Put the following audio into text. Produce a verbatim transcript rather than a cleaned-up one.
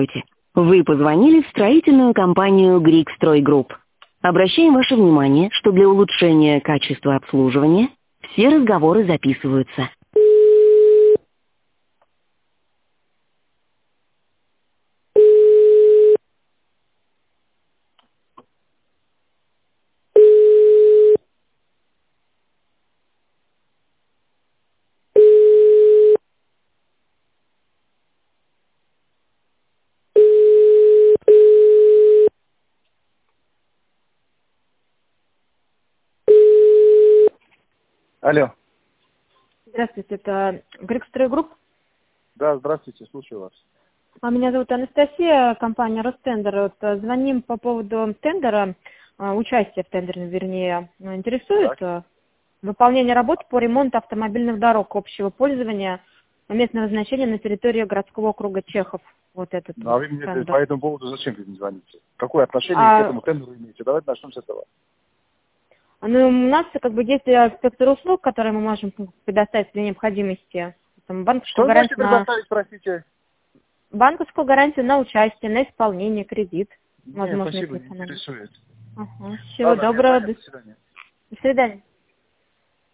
Вы позвонили в строительную компанию Грикстройгрупп. Обращаем ваше внимание, что для улучшения качества обслуживания все разговоры записываются. Алло. Здравствуйте, это Грикстройгрупп. Да, здравствуйте, слушаю вас. А меня зовут Анастасия, компания Ростендер. Вот, э, звоним по поводу тендера, э, участия в тендере, вернее. Интересует Так. э, выполнение работ по ремонту автомобильных дорог общего пользования местного значения на территории городского округа Чехов. Вот этот Ну, а вот вы мне тендер. по этому поводу зачем вы мне звоните? Какое отношение к А, этому тендеру имеете? Давайте начнем с этого. ну, у нас как бы есть э, спектр услуг, которые мы можем предоставить при необходимости. Там, банковскую Что значит гарантию на предоставить, простите? банковскую гарантию на участие, на исполнение, кредит. Нет, Возможно, спасибо, если не понадобится. интересует. Ага. Всего Ладно, мне доброго. звонят, До до свидания. до свидания.